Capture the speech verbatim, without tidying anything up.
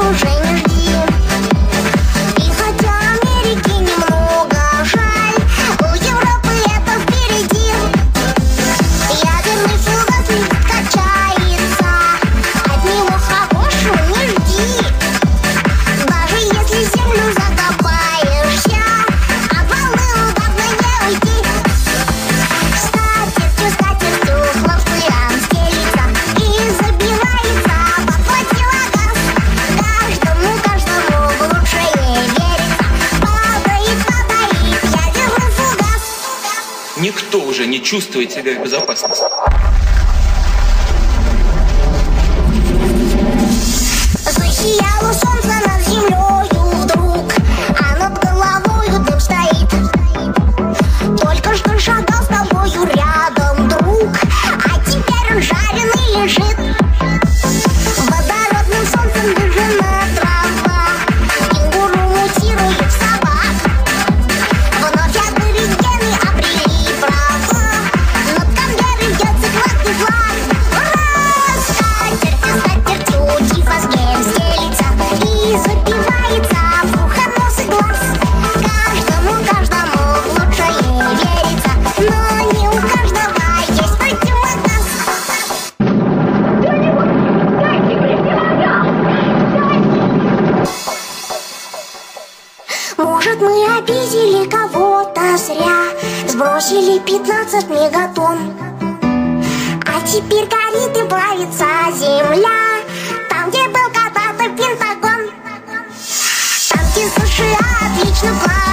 уже не жди. И хотя Америки немного жаль, у Европы это впереди. Ядерный фугас летит, качается, от него хорошего не жди. Даже если землю закопаешься, от волны удобно не уйти. Скатертью, скатертью хлам с пылям стелится и забивается под противогаз. Каждому, каждому в лучшее верится. Падает, падает ядерный фугас. Никто уже не чувствует себя в безопасности. Засияло солнце над землею вдруг, а над головою дым стоит. Только что шагал с тобою рядом друг, а теперь он жареный лежит. Водородным солнцем выжжена трава, кенгуру мутирует в собак. Вновь аборигены обрели права, над Канберрой бьется красный флаг. Ура! Скатертью, скатертью тифозгель стелится и забивается в ухо, нос и глаз. Каждому, каждому в лучшее верится, но не у каждого есть противогаз. Может, мы обидели кого-то зря, сбросили пятнадцать мегатонн, а теперь горит и плавится земля, там, где был когда-то Пентагон. Танки США отлично плавают.